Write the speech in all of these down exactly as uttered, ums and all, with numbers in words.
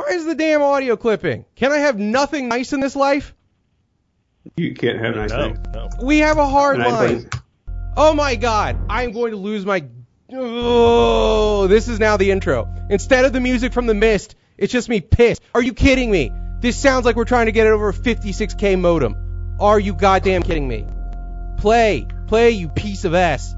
is the damn audio clipping? Can I have nothing nice in this life? You can't have nice No, things. no. We have a hard And I line. play- Oh my God, I'm going to lose my... Oh, this is now the intro. Instead of the music from The Mist, it's just me pissed. Are you kidding me? This sounds like we're trying to get it over a fifty-six K modem. Are you goddamn kidding me? Play. Play, you piece of ass.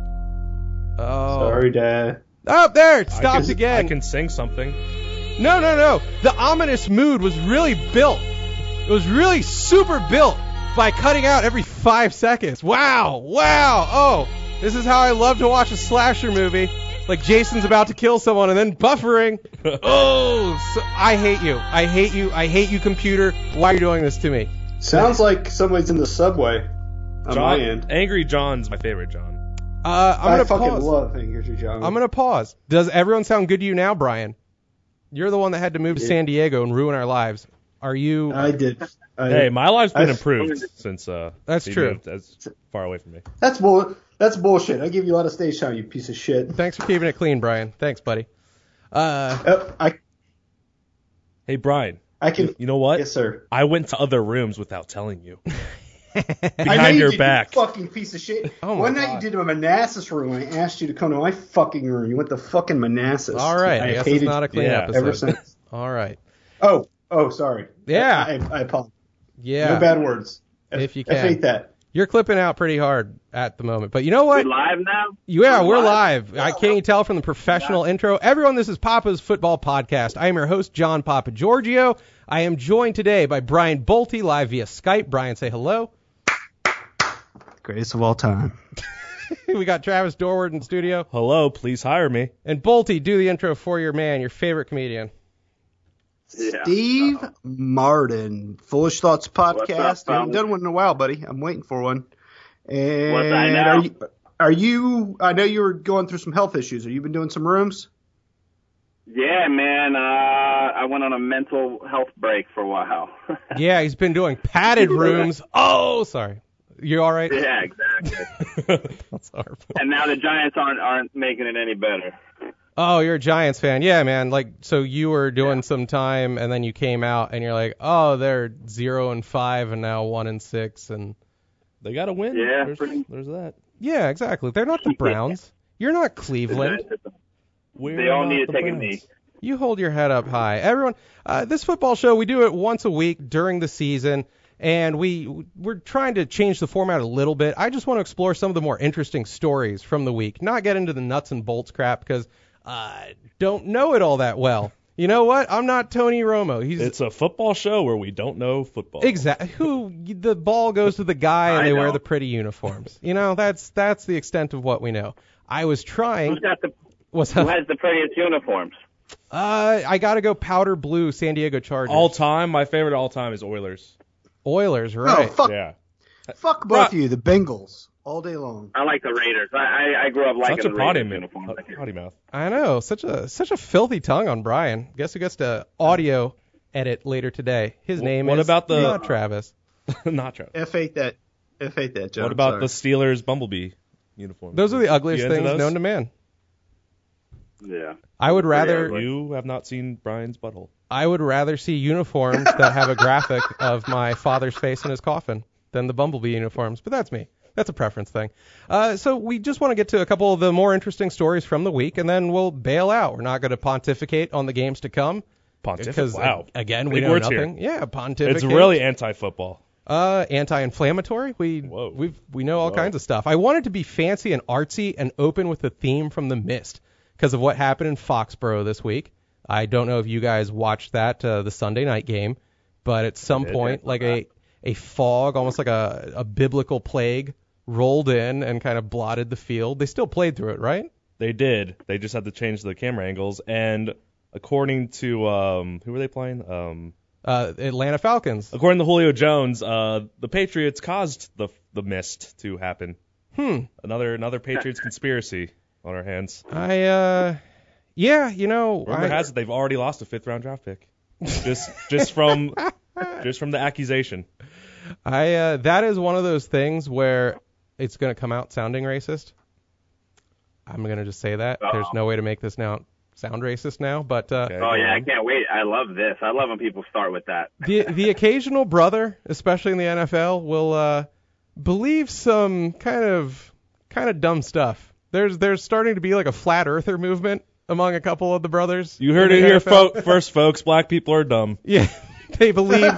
Oh. Sorry, Dad. Oh, there, it stopped I can, again. I can sing something. No, no, no. The ominous mood was really built. It was really super built by cutting out every five seconds. Wow, wow. Oh, this is how I love to watch a slasher movie. Like Jason's about to kill someone and then buffering. Oh, so, I hate you. I hate you. I hate you, computer. Why are you doing this to me? Sounds like somebody's in the subway on John, my end. Angry John's my favorite John. Uh, I'm I gonna fucking pause. love Angry John. I'm gonna pause. Does everyone sound good to you now, Brian? You're the one that had to move to Yeah. San Diego and ruin our lives. Are you? I did. I, Hey, my life's been I- improved since uh, That's he true. moved as far away from me. That's bull. That's bullshit. I give you a lot of stage time, you piece of shit. Thanks for keeping it clean, Brian. Thanks, buddy. Uh, Uh, I Hey, Brian, I can. you know what? Yes, sir. I went to other rooms without telling you. I know Behind you your did, back. You fucking piece of shit. Oh my One night God. you did a Manassas room and I asked you to come to my fucking room. You went to fucking Manassas. all right. I, I guess hated it's not a clean Yeah. episode. ever since. All right. Oh, oh, sorry. Yeah. I, I apologize. Yeah. No bad words. If you I can. hate that. You're clipping out pretty hard at the moment. But you know what? We live now? Yeah, We're we're live. I can't you tell from the professional intro. Everyone, this is Papa's Football Podcast. I am your host, John Papa Giorgio. I am joined today by Brian Bolte, live via Skype. Brian, say hello. Greatest of all time. We got Travis Dorward in studio. Hello, please hire me. And Bolte, do the intro for your man, your favorite comedian. Yeah. Steve Martin, Foolish Thoughts podcast. What's up, I haven't fellas? done one in a while, buddy. I'm waiting for one. And What's I know? are you? Are you? I know you were going through some health issues. Have you been doing some rooms? Yeah, man. Uh, I went on a mental health break for a while. Yeah, he's been doing padded rooms. Oh, sorry. You all right? Yeah, exactly. That's horrible. And now the Giants aren't aren't making it any better. Oh, you're a Giants fan. Yeah, man. Like, so you were doing some time, and then you came out, and you're like, oh, they're zero and five, and now one and six, and They got to win. Yeah, there's, pretty- there's that. yeah, exactly. They're not the Browns. You're not Cleveland. We're They all not need to the take a Browns. knee. You hold your head up high. Everyone, uh, this football show, we do it once a week during the season, and we, we're trying to change the format a little bit. I just want to explore some of the more interesting stories from the week, not get into the nuts and bolts crap, because I don't know it all that well. You know what? I'm not Tony Romo. He's It's a football show where we don't know football. exactly who the ball goes to the guy, and I they wear know. the pretty uniforms. You know, that's that's the extent of what we know. I was trying. Who's got the What's Who up? has the prettiest uniforms? Uh, I gotta go powder blue San Diego Chargers. All time, my favorite all time is Oilers. Oilers, No, right? fuck, Yeah. fuck both of you. The Bengals all day long. I like the Raiders. I I, I grew up liking Such a the potty, Raiders mouth. uniforms. potty mouth. I know, such a such a filthy tongue on Brian. Guess who gets to audio edit later today? His Wh- name what is about the- not Travis. Not true. F eight that. F eight that, John. What about Sorry. the Steelers Bumblebee uniform? Those are the ugliest You into things those? known to man. Yeah. I would rather ugly. You have not seen Brian's butthole. I would rather see uniforms that have a graphic of my father's face in his coffin than the Bumblebee uniforms. But that's me. That's a preference thing. Uh, so we just want to get to a couple of the more interesting stories from the week, and then we'll bail out. We're not going to pontificate on the games to come. Pontificate. Because, Wow. uh, again, we Big know words nothing. here. Yeah, pontificate. It's really anti-football. Uh, anti-inflammatory. We Whoa. we've we know all Whoa. kinds of stuff. I wanted to be fancy and artsy and open with the theme from The Mist because of what happened in Foxborough this week. I don't know if you guys watched that uh, the Sunday night game, but at some did, point, yeah. like a a fog, almost like a a biblical plague, rolled in and kind of blotted the field. They still played through it, right? They did. They just had to change the camera angles. And according to um, who were they playing? Um, Uh, Atlanta Falcons. according to Julio Jones, uh, the Patriots caused the the mist to happen. Hmm. Another another Patriots conspiracy on our hands. I uh, yeah, you know, Rumor I, has it they've already lost a fifth round draft pick. Just just from just from the accusation. I uh, that is one of those things where it's going to come out sounding racist. I'm going to just say that. There's no way to make this now sound racist now, but uh, Okay, Oh, yeah, go I on. can't wait. I love this. I love when people start with that. the the occasional brother, especially in the N F L, will uh, believe some kind of kind of dumb stuff. There's there's starting to be like a flat earther movement among a couple of the brothers. You heard in it the here N F L. fo- first, folks. Black people are dumb. Yeah, they believe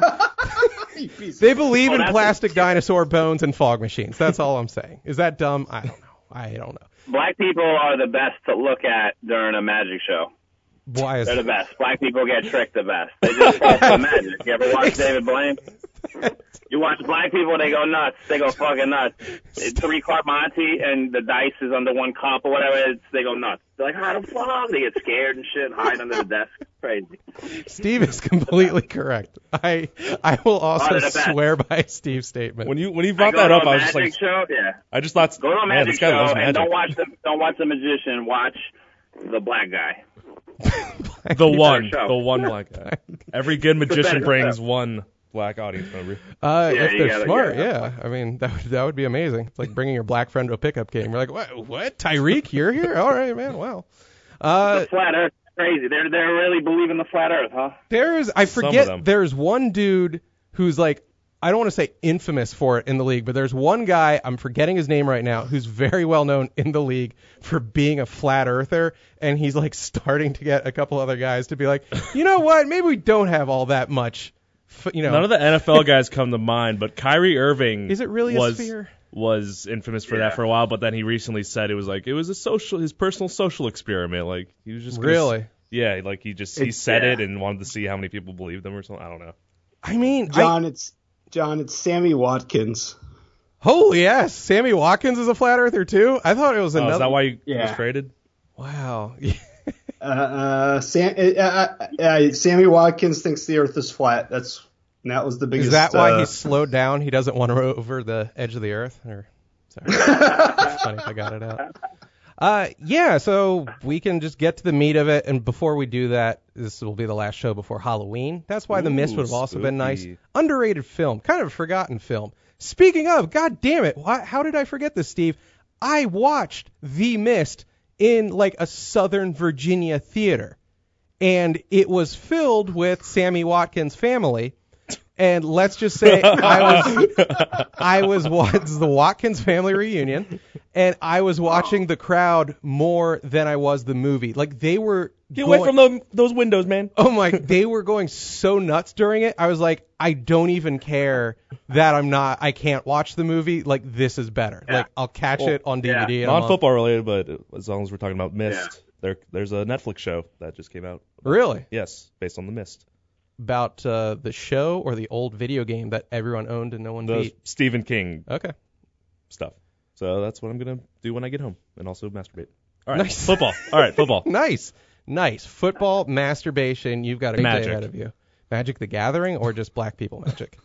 they believe Oh, in that's plastic dinosaur bones and fog machines. That's all I'm saying. Is that dumb? I don't know. I don't know. Black people are the best to look at during a magic show. Why is They're the best. Black people get tricked the best. They just fall for the magic. You ever watch David Blaine? You watch black people, they go nuts. They go fucking nuts. It's three card Monty, and the dice is under one cup or whatever. It's, they go nuts. They're like, how the fuck? They get scared and shit, hide under the desk. Crazy. Steve is completely correct. I I will also Oh, they're the best. swear by Steve's statement. When you when you I brought go that to up, a I was just magic like, show, yeah. I just thought, Go to a man, magic this guy show loves and magic. don't watch the don't watch the magician. Watch the black guy. The one, show. the one black guy. Every good magician better brings show. one black audience member. Uh, Yeah, if you they're gotta- smart, yeah. yeah. I mean, that would, that would be amazing. It's like bringing your black friend to a pickup game. You're like, what? What? Tyreek, you're here? All right, man. Wow. Uh, The flat Earth is crazy. They're they really believe in the flat Earth, huh? there's, I Some of forget, them. there's one dude who's like, I don't want to say infamous for it in the league, but there's one guy, I'm forgetting his name right now, who's very well known in the league for being a flat earther, and he's like starting to get a couple other guys to be like, you know what? Maybe we don't have all that much, f- you know. None of the N F L guys come to mind, but Kyrie Irving Is it really was a sphere? was infamous for Yeah. that for a while, but then he recently said it was like it was a social his personal social experiment. Like he was just gonna s- Really? yeah, like he just he It's- said yeah. it and wanted to see how many people believed him or something. I don't know. I mean, I, John, it's John, it's Sammy Watkins. holy yes, Sammy Watkins is a flat earther too. I thought it was Oh, another. is that why he Yeah. was traded? Wow. Uh, uh, Sam, uh, uh, uh, Sammy Watkins thinks the Earth is flat. That's that was the biggest. Is that why uh, he's slowed down? He doesn't want to go over the edge of the earth? Or sorry, it's funny if I got it out. Uh, yeah. So we can just get to the meat of it, and before we do that, this will be the last show before Halloween. That's why The Mist Ooh, would have also been nice. spooky. Underrated film, kind of a forgotten film. Speaking of, God damn it, why, how did I forget this, Steve? I watched The Mist in like a Southern Virginia theater, and it was filled with Sammy Watkins' family. And let's just say I was I was watching the Watkins family reunion, and I was watching the crowd more than I was the movie. Like they were Get going, away from the, those windows, man. oh my, they were going so nuts during it. I was like, I don't even care that I'm not, I can't watch the movie. Like this is better. Yeah. Like I'll catch Well, it on D V D. yeah. in a month. Non-football related, but as long as we're talking about Mist, Yeah. there there's a Netflix show that just came out. Really? Yes, based on the Mist. About uh, the show or the old video game that everyone owned and no one The beat? Stephen King Okay. stuff. So that's what I'm gonna do when I get home, and also masturbate. All right, Nice. football. All right, football. Nice. Nice. Football, masturbation, you've got a big Magic. day ahead of you. Magic the Gathering or just black people magic?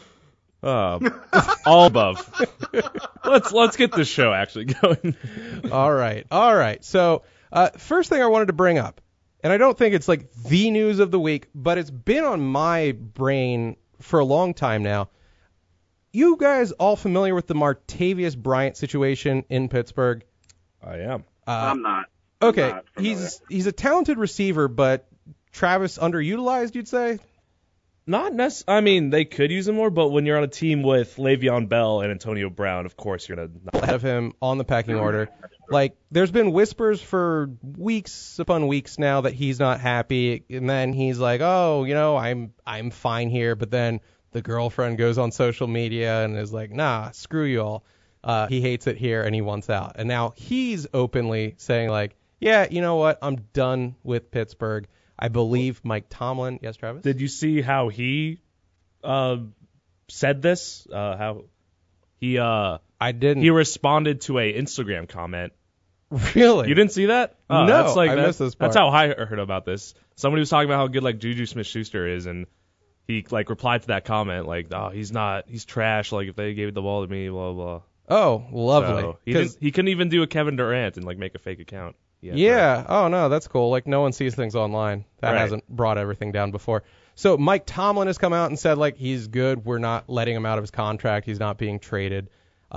Uh, all above. let's let's get this show actually going. All right. All right. So, uh, first thing I wanted to bring up, and I don't think it's like the news of the week, but it's been on my brain for a long time now. You guys all familiar with the Martavius Bryant situation in Pittsburgh? I am. Uh, I'm not. I'm okay. not familiar. He's he's a talented receiver, but Travis underutilized, you'd say? Not nec- I mean, they could use him more, but when you're on a team with Le'Veon Bell and Antonio Brown, of course you're gonna. Ahead of him on the pecking order. Like, there's been whispers for weeks upon weeks now that he's not happy, and then he's like, "Oh, you know, I'm I'm fine here," but then the girlfriend goes on social media and is like, "Nah, screw you all." Uh, he hates it here and he wants out. And now he's openly saying like, "Yeah, you know what? I'm done with Pittsburgh." I believe Mike Tomlin. Yes, Travis? Did you see how he uh, said this? Uh, how he uh, I didn't. he responded to a Instagram comment. Really? You didn't see that? Oh, No, that's like I that- missed this That's part. how I heard about this. Somebody was talking about how good like Juju Smith-Schuster is, and he like replied to that comment like, "Oh, he's not, he's trash. Like if they gave the ball to me, blah blah." Oh, lovely. So he 'Cause- didn't, he couldn't even do a Kevin Durant and like make a fake account. He had to- Yeah. Oh no, that's cool. Like no one sees things online. That Right. hasn't brought everything down before. So Mike Tomlin has come out and said like he's good. We're not letting him out of his contract. He's not being traded. Uh,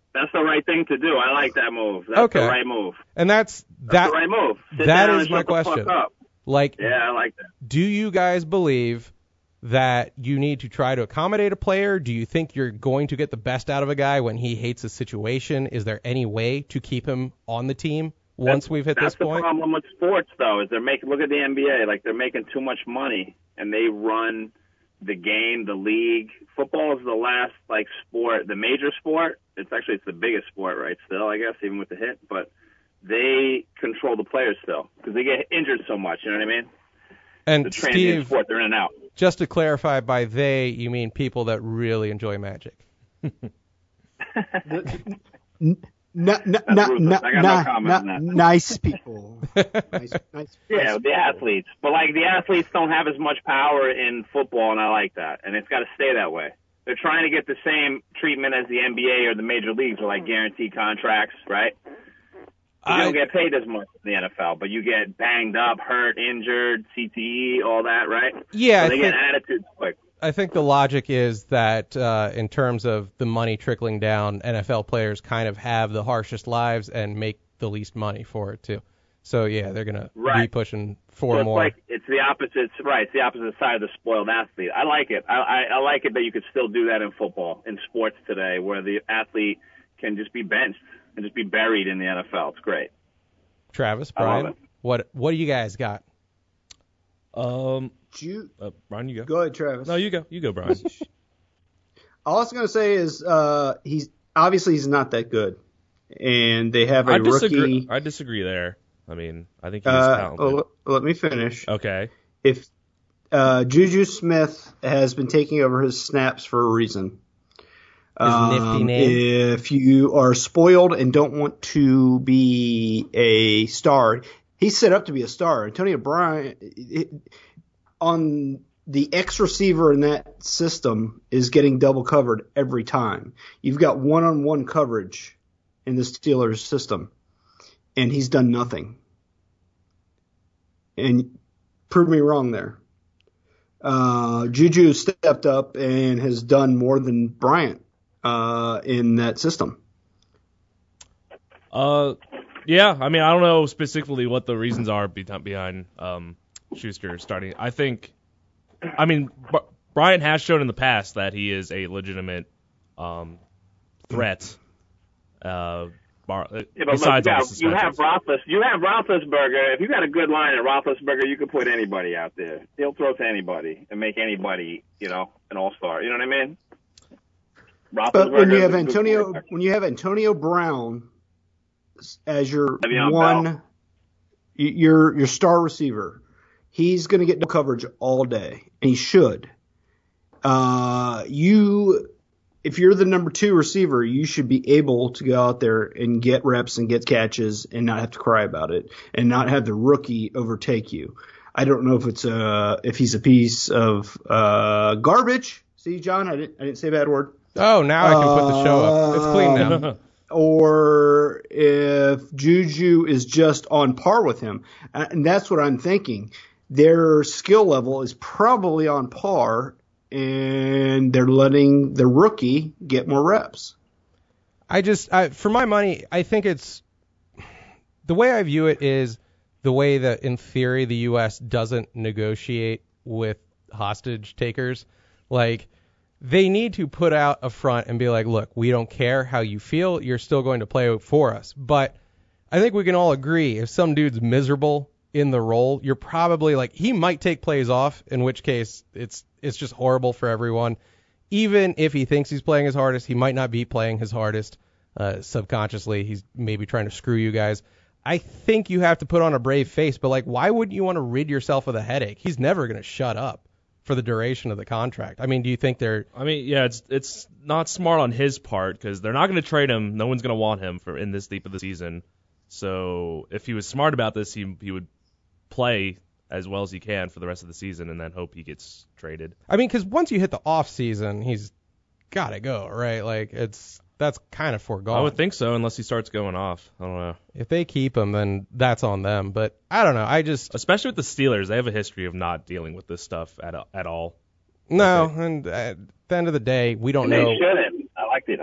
That's the right thing to do. I like that move. That's Okay. the right move. And that's That's that. the right move. Sit that down is and my shut the question. fuck up. Like, Yeah, I like that. do you guys believe that you need to try to accommodate a player? Do you think you're going to get the best out of a guy when he hates a situation? Is there any way to keep him on the team once That's- we've hit That's this point? the problem with sports, though, is they're making. Look at the N B A. Like, they're making too much money, and they run the game, the league. Football is the last like sport, the major sport. It's actually it's the biggest sport, right? Still, I guess, even with the hit, but they control the players still because they get injured so much. You know what I mean? And The transient Steve, sport, they're in and out. just to clarify, by they, you mean people that really enjoy Magic. N- Not, not, That's not, ruthless. not, I got no not, comment not on that. nice people. nice, nice, Yeah, nice the athletes. But, like, the athletes don't have as much power in football, and I like that. And it's got to stay that way. They're trying to get the same treatment as the N B A or the major leagues with, like, guaranteed contracts, right? You I- don't get paid as much in the N F L, but you get banged up, hurt, injured, C T E, all that, right? Yeah, So I they think, get attitudes quick. I think the logic is that uh, in terms of the money trickling down, N F L players kind of have the harshest lives and make the least money for it, too. So, yeah, they're going to be Right. pushing So for it's more. like it's the opposite. It's, right, it's the opposite side of the spoiled athlete. I like it. I, I, I like it that you could still do that in football, in sports today, where the athlete can just be benched and just be buried in the N F L. It's great. Travis, I love Brian, it. what what do you guys got? Um, You, uh, Brian, you go. go ahead, Travis. No, you go. You go, Brian. All I was going to say is uh, he's obviously he's not that good, and they have a I disagree. rookie. I disagree there. I mean, I think he's Uh, talented. well, let me finish. Okay. If uh, Juju Smith has been taking over his snaps for a reason. Um, nifty name? If you are spoiled and don't want to be a star, he's set up to be a star. Antonio Brown it, on the X receiver in that system is getting double covered every time. You've got one-on-one coverage in the Steelers system, and he's done nothing. And prove me wrong there. Uh, Juju stepped up and has done more than Bryant uh, in that system. Uh, yeah. I mean, I don't know specifically what the reasons are be- behind um, Schuster starting. I think, I mean, B- Brian has shown in the past that he is a legitimate um, threat. Uh, bar, Yeah, but look, besides you, all the got, you have suspensions. Roethlis, you have Roethlisberger. If you got a good line at Roethlisberger, you could put anybody out there. He'll throw to anybody and make anybody, you know, an all-star. You know what I mean? But when you Roethlisberger have is a good Antonio, quarterback. when you have Antonio Brown as your Le'Veon one, Bell. y- your your star receiver, he's going to get no coverage all day, and he should. Uh, you, if you're the number two receiver, you should be able to go out there and get reps and get catches and not have to cry about it and not have the rookie overtake you. I don't know if it's a if he's a piece of uh, garbage. See, John, I didn't I didn't say a bad word. Oh, now I can put the show up. It's clean now. Or if Juju is just on par with him. And that's what I'm thinking. Their skill level is probably on par, and they're letting the rookie get more reps. I just, I, for my money, I think it's, the way I view it is the way that, in theory, the U S doesn't negotiate with hostage takers. Like, they need to put out a front and be like, look, we don't care how you feel. You're still going to play for us. But I think we can all agree if some dude's miserable in the role, you're probably like, he might take plays off, in which case it's it's just horrible for everyone. Even if he thinks he's playing his hardest, he might not be playing his hardest. Uh, subconsciously, he's maybe trying to screw you guys. I think you have to put on a brave face, but like, why wouldn't you want to rid yourself of the headache? He's never going to shut up for the duration of the contract. I mean, do you think they're... I mean, yeah, it's it's not smart on his part because they're not going to trade him. No one's going to want him for in this deep of the season. So if he was smart about this, he he would play as well as he can for the rest of the season and then hope he gets traded. I mean, because once you hit the off season, he's got to go, right? Like, it's that's kind of foregone. I would think so, unless he starts going off. I don't know. If they keep him, then that's on them. But I don't know. I just... Especially with the Steelers, they have a history of not dealing with this stuff at at all. No, and at the end of the day, we don't And they know... shouldn't. I like they don't.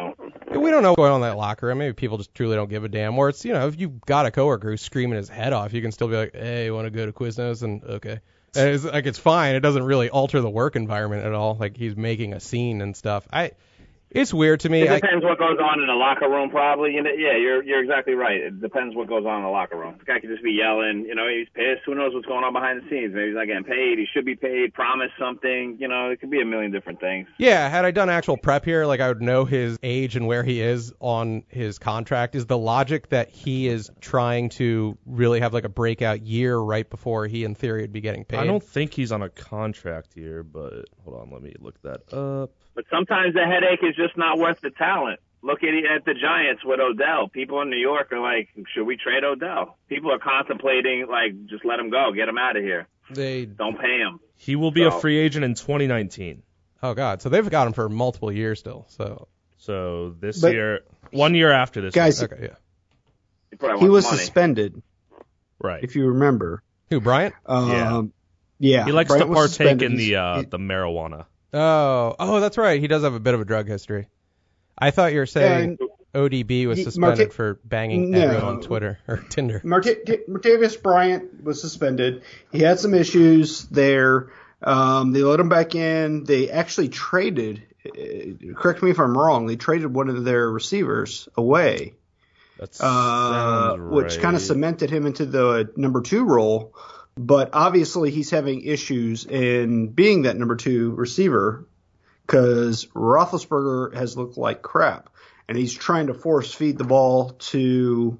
We don't know what's going on in that locker room. Maybe people just truly don't give a damn. Or it's, you know, if you got a coworker who's screaming his head off, you can still be like, hey, you want to go to Quiznos? And okay. And it's like, it's fine. It doesn't really alter the work environment at all. Like, he's making a scene and stuff. I, it's weird to me. It depends I, what goes on in the locker room, probably. You know, yeah, you're you're exactly right. It depends what goes on in the locker room. The guy could just be yelling. You know, he's pissed. Who knows what's going on behind the scenes? Maybe he's not getting paid. He should be paid. Promise something. You know, it could be a million different things. Yeah, had I done actual prep here, like I would know his age and where he is on his contract. Is the logic that he is trying to really have like a breakout year right before he, in theory, would be getting paid? I don't think he's on a contract here, but hold on, let me look that up. But sometimes the headache is just not worth the talent. Look at at the Giants with Odell. People in New York are like, should we trade Odell? People are contemplating, like, just let him go. Get him out of here. They Don't pay him. He will be so. a free agent in twenty nineteen. Oh, God. So they've got him for multiple years still. So So this But- year, one year after this. Guys, okay, yeah. He, probably he was wants money. suspended, Right. if you remember. Who, Bryant? Um, Yeah. yeah. He likes Bryant to was partake in suspended. the He's- uh, he- the marijuana. Oh, oh, that's right. He does have a bit of a drug history. I thought you were saying and O D B was He- suspended Marta- for banging No. everyone on Twitter or Tinder. Mart- Martavius Bryant was suspended. He had some issues there. Um, they let him back in. They actually traded, uh, correct me if I'm wrong, they traded one of their receivers away, That's uh, which right. kind of cemented him into the number two role. But obviously he's having issues in being that number two receiver because Roethlisberger has looked like crap. And he's trying to force feed the ball to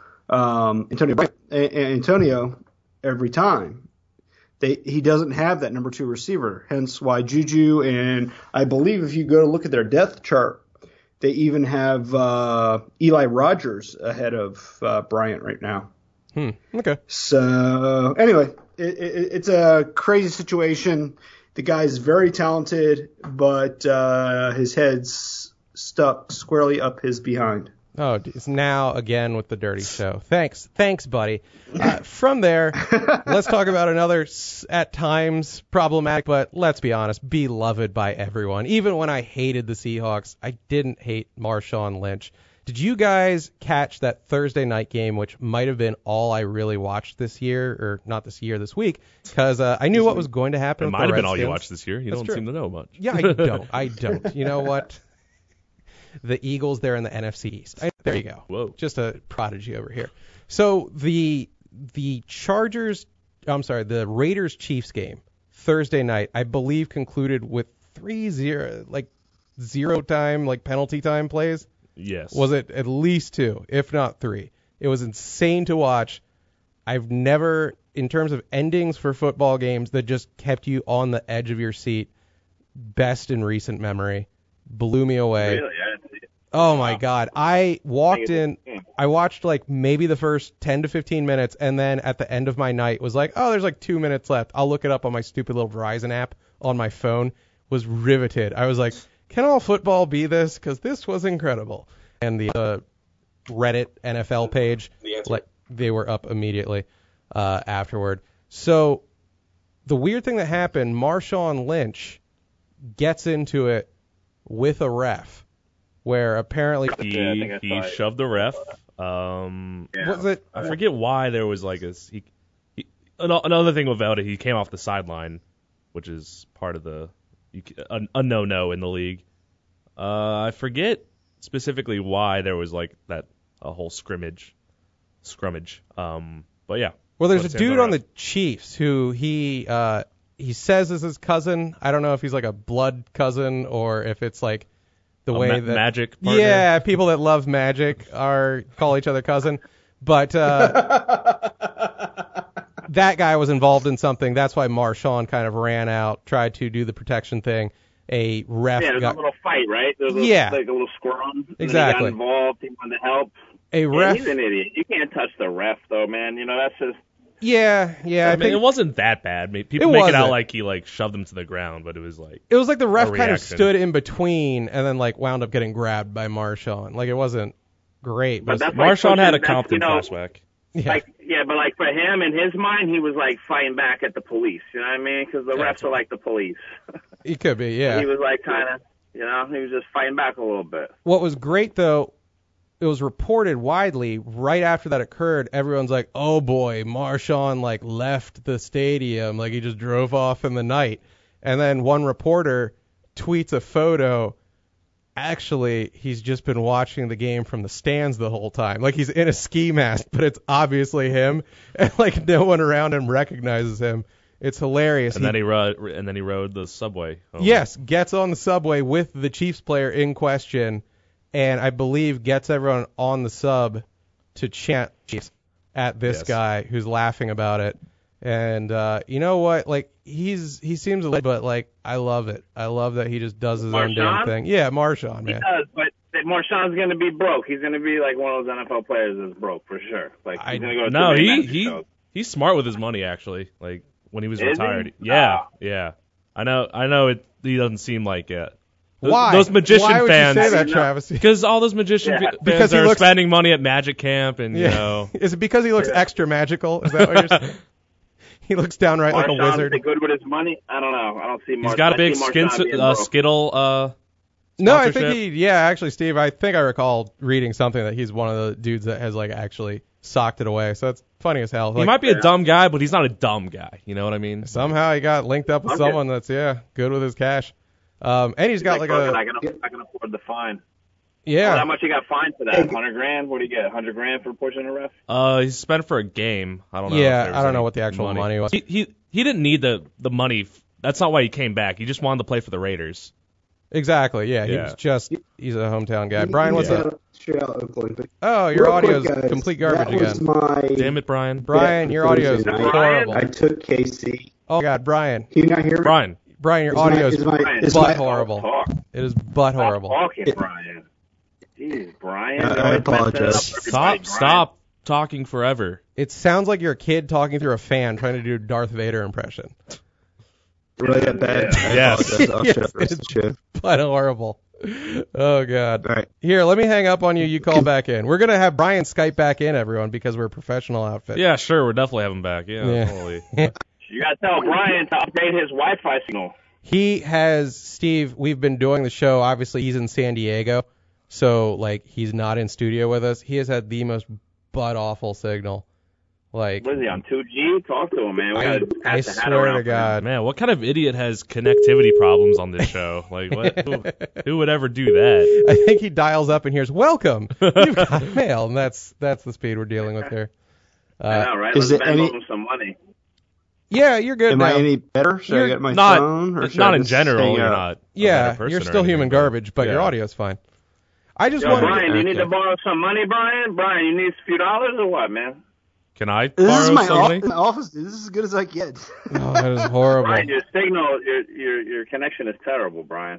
um, Antonio Bryant, A- Antonio every time. They, he doesn't have that number two receiver, hence why Juju and I believe if you go to look at their depth chart, they even have uh, Eli Rogers ahead of uh, Bryant right now. Hmm. Okay. So anyway, it, it, it's a crazy situation. The guy's very talented, but uh, his head's stuck squarely up his behind. Oh, it's now again with the dirty show. Thanks. Thanks, buddy. Uh, from there, let's talk about another, s- at times, problematic, but let's be honest, beloved by everyone. Even when I hated the Seahawks, I didn't hate Marshawn Lynch. Did you guys catch that Thursday night game, which might have been all I really watched this year, or not this year, this week, because uh, I knew what was going to happen It with might the have been all you Redskins. watched this year. You That's don't true. seem to know much. Yeah, I don't. I don't. You know what? The Eagles, they're in the N F C East. I, there you go. Whoa. Just a prodigy over here. So the the Chargers, I'm sorry, the Raiders Chiefs game Thursday night, I believe concluded with three zero, like zero time, like penalty time plays. Yes. Was it at least two, if not three? It was insane to watch. I've never, in terms of endings for football games that just kept you on the edge of your seat, best in recent memory. Blew me away. Really? I didn't see it. Oh my God. I walked in, Hmm. I watched like maybe the first ten to fifteen minutes, and then at the end of my night was like, oh, there's like two minutes left. I'll look it up on my stupid little Verizon app on my phone. Was riveted. I was like, can all football be this? Because this was incredible. And the uh, Reddit N F L page, like they were up immediately uh, afterward. So the weird thing that happened, Marshawn Lynch gets into it with a ref, where apparently He, Yeah, I think I he saw it. shoved the ref. Um, Yeah. was it? I forget why there was like a. He, he, ano- another thing about it, he came off the sideline, which is part of the you, ca- a, a no-no in the league. Uh, I forget specifically why there was like that a whole scrimmage, scrummage. Um, but yeah. Well, there's a Let's say dude the on the ref. Chiefs who he uh, he says is his cousin. I don't know if he's like a blood cousin or if it's like the A way ma- that Magic partner. yeah, people that love magic are call each other cousin. But uh, that guy was involved in something. That's why Marshawn kind of ran out, tried to do the protection thing. A ref Yeah, there's got a little fight, right? There's a, Yeah. like a little scrum. And Exactly. Then he got involved. He wanted to help. a Yeah, ref. he's an idiot. You can't touch the ref, though, man. You know, that's just. Yeah, yeah. I I mean, think it wasn't that bad. I mean, people It make it wasn't. out like he like shoved him to the ground, but it was like it was like the ref a kind of reaction. stood in between and then like wound up getting grabbed by Marshawn. Like it wasn't great. But But that's like Marshawn had a pushing- that's, Compton you know, flashback. yeah. Like, yeah, but like for him, in his mind, he was like fighting back at the police. You know what I mean? Because the refs Gotcha. are like the police. He could be, yeah. He was like kind of, You know, he was just fighting back a little bit. What was great, though, it was reported widely right after that occurred. Everyone's like, oh, boy, Marshawn, like, left the stadium. Like, he just drove off in the night. And then one reporter tweets a photo. Actually, he's just been watching the game from the stands the whole time. Like, he's in a ski mask, but it's obviously him. And, like, no one around him recognizes him. It's hilarious. And he, then he rode, and then he rode the subway home. Yes, gets on the subway with the Chiefs player in question, and I believe gets everyone on the sub to chant Chiefs at this Yes. guy who's laughing about it. And uh, you know what? Like he's he seems a little, but like I love it. I love that he just does his own damn Marshawn? thing. Yeah, Marshawn, He man. does, but Marshawn's going to be broke. He's going to be like one of those N F L players that's broke for sure. Like he's I- going to go to No, too many he magic he shows. he's smart with his money actually. Like when he was Is he? retired. Yeah, Wow. yeah. I know. I know. It. He doesn't seem like it. Those, Why? Those magician Why would fans. you say that, No. Travis? Because all those magician Yeah. fa- Because fans he are looks- spending money at Magic Camp, and you Yeah. know. Is it because he looks extra magical? Is that what you're saying? He looks downright like a Marshawn, wizard. is he good with his money? I don't know. I don't see Marshawn. He's got a I big see skin, Marshawn being uh, broke. Skittle. Uh, No, I think sponsorship. he, yeah, actually, Steve, I think I recall reading something that he's one of the dudes that has, like, actually socked it away. So that's funny as hell. He Like, might be a Yeah. dumb guy, but he's not a dumb guy. You know what I mean? somehow he got linked up with Okay. someone that's, yeah, good with his cash. Um, and he's got, like, "Fuck it, a, I can, I can afford the fine. Oh, yeah, how much he got fined for that? Hundred grand? What do you get? Hundred grand for pushing a ref? Uh, he spent for a game. I don't know. Yeah, if there was I don't any know what the actual money was. He, he he didn't need the the money. That's not why he came back. He just wanted to play for the Raiders. exactly, yeah, he Yeah. was just, he's a hometown guy. Brian, what's Yeah. up? Straight out Oakland. But Oh, your real audio's quick, guys, complete garbage that was again. My Damn it, Brian. Brian, your Yeah, audio's Thursday night. horrible. I took K C. Oh, God, Brian. Can you not hear me? Brian. Brian, your Is my- audio's is my- Brian, is butt my- horrible. Talk. It is butt Stop horrible. talking, It- Brian. Jeez, Brian. I- You're I always messing it up apologize. for everybody, Stop Brian. stop talking forever. It sounds like you're a kid talking through a fan trying to do a Darth Vader impression. Really that bad? I Yes. apologize. I'll Yes, shut up the rest of the show. But horrible. Oh, God. All right. Here, let me hang up on you. You call back in. We're going to have Brian Skype back in, everyone, because we're a professional outfit. Yeah, sure. We're definitely having him back. Yeah. Yeah. Totally. You got to tell Brian to update his Wi-Fi signal. He has, Steve, we've been doing the show. Obviously, he's in San Diego, so, like, he's not in studio with us. He has had the most butt-awful signal. Like, What is he on two G? Talk to him, man. We I, gotta I pass the hat swear around to for him. God. Man, what kind of idiot has connectivity problems on this show? Like, what? Who, who would ever do that? I think he dials up and hears, welcome, you've got mail, and that's that's the speed we're dealing with here. I Uh, know, right? is Let's it bend any- him some money. yeah, you're good Am now. I any better? Should You're I get my Not, phone? Or should not I in just general. hang You're up? not. a better Yeah, person you're or still anything, human garbage, but your yeah. audio's fine. I just Yo, wanted Brian, you to, need to borrow some money, Brian? Brian, you need a few dollars or what, man? Can I This is borrow my some money? off- office. This is as good as I get. Oh, that is horrible. Brian, your signal, your your your connection is terrible, Brian.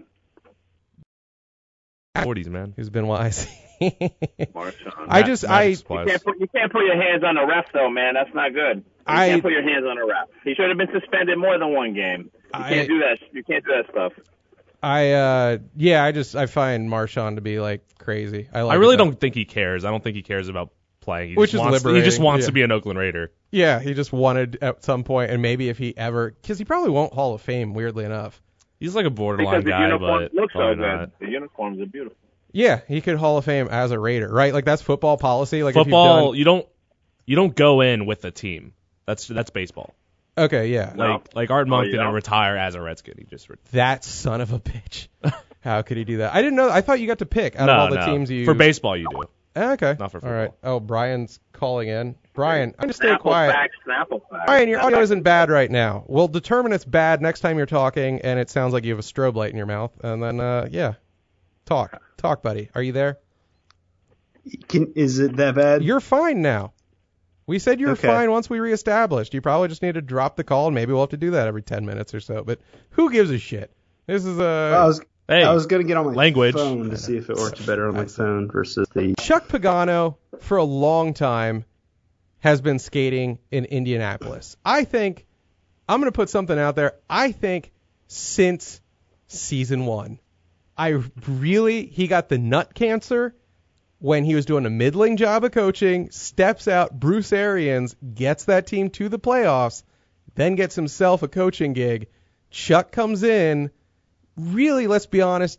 forties, man. Who's been wise? Marshawn. I just, I, Magic You supplies. can't put you can't put your hands on the ref though, man. That's not good. You I- can't put your hands on the ref. He should have been suspended more than one game. You I- can't do that. You can't do that stuff. I, uh, yeah, I just, I find Marshawn to be like crazy. I, like I really it, though. don't think he cares. I don't think he cares about playing. He Which just is wants, He just liberating, wants yeah. to be an Oakland Raider. Yeah, he just wanted at some point, and maybe if he ever, because he probably won't Hall of Fame, weirdly enough. He's like a borderline Because the guy, uniforms but look so probably good. not. The uniforms are beautiful. Yeah, he could Hall of Fame as a Raider, right? Like that's football policy. Like if you've Football, done- you don't you don't go in with a team. That's that's baseball. Okay, yeah. No. Like like Art Monk you didn't don't? retire as a Redskin. He just re- That son of a bitch. How could he do that? I didn't know. I thought you got to pick out no of all the no teams you for baseball you do. Eh, okay. Not for All right. football. Oh, Brian's calling in. Brian, I'm gonna stay Snapple quiet. facts, Snapple facts. Brian, your audio Snapple isn't bad right now. We'll determine it's bad next time you're talking, and it sounds like you have a strobe light in your mouth. And then, uh, yeah, talk, talk, buddy. Are you there? Can, is it that bad? You're fine now. We said you were Okay. fine once we reestablished. You probably just need to drop the call, and maybe we'll have to do that every ten minutes or so. But who gives a shit? This is a I was Hey, I was gonna get on my language. phone to see if it works better on my phone versus the. Chuck Pagano for a long time has been skating in Indianapolis. I think I'm going to put something out there. I think since season one, I really he got the nut cancer when he was doing a middling job of coaching, steps out, Bruce Arians gets that team to the playoffs, then gets himself a coaching gig. Chuck comes in, really, let's be honest,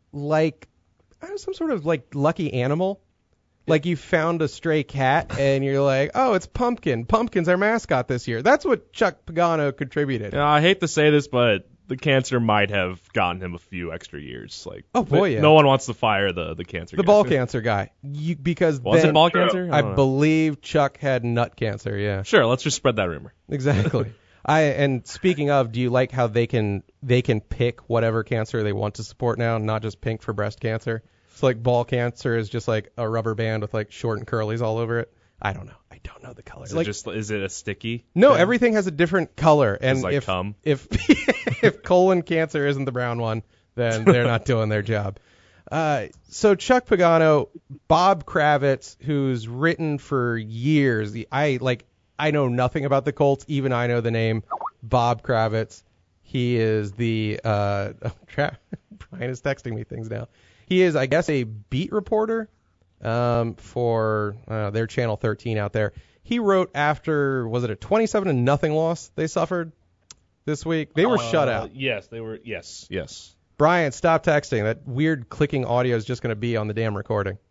like I don't know, some sort of like lucky animal. Like you found a stray cat and you're like, oh, it's Pumpkin. Pumpkin's our mascot this year. That's what Chuck Pagano contributed. Yeah, I hate to say this, but the cancer might have gotten him a few extra years. Like, oh boy, yeah. No one wants to fire the the cancer. The guy. ball cancer guy. You, because was then, it ball cancer? I, I believe Chuck had nut cancer. Yeah. Sure, let's just spread that rumor. Exactly. I and speaking of, do you like how they can they can pick whatever cancer they want to support now, not just pink for breast cancer? So like ball cancer is just like a rubber band with like short and curlies all over it. I don't know. I don't know the color. Is like, it just is it a sticky? No, thing? everything has a different color. And like if cum? if if colon cancer isn't the brown one, then they're not doing their job. Uh, so Chuck Pagano, Bob Kravitz, who's written for years. I like I know nothing about the Colts. Even I know the name Bob Kravitz. He is the uh, oh, tra- Brian is texting me things now. He is, I guess, a beat reporter um, for uh, their Channel thirteen out there. He wrote after, was it a twenty-seven to nothing loss they suffered this week? They were uh, shut out. Yes, they were. Yes, yes. Brian, stop texting. That weird clicking audio is just going to be on the damn recording.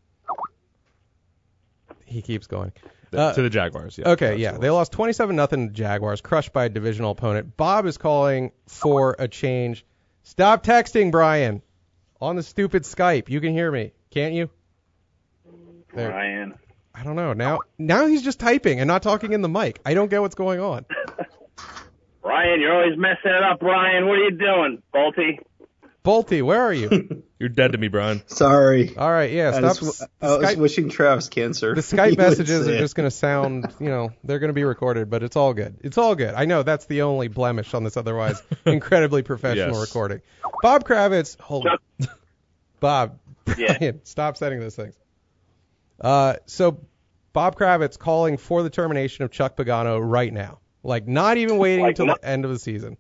He keeps going. The, Uh, to the Jaguars. Yeah, Okay, yeah. They lost twenty-seven nothing to Jaguars, crushed by a divisional opponent. Bob is calling for a change. Stop texting, Brian. On the stupid Skype. You can hear me. Can't you? There. Ryan. I don't know. Now now he's just typing and not talking in the mic. I don't get what's going on. Ryan, you're always messing it up, Ryan. What are you doing, Bolty? Bolty, where are you? You're dead to me, Brian. Sorry. All right, yeah, I, stop. just, the I was Skype, wishing Travis cancer. the Skype He would messages say are it. just going to sound, you know, they're going to be recorded, but it's all good. It's all good. I know that's the only blemish on this otherwise incredibly professional Yes. recording. Bob Kravitz, hold on. Chuck- Bob, Yeah. Brian, stop sending those things. Uh, so Bob Kravitz calling for the termination of Chuck Pagano right now. Like, not even waiting Like until what? the end of the season.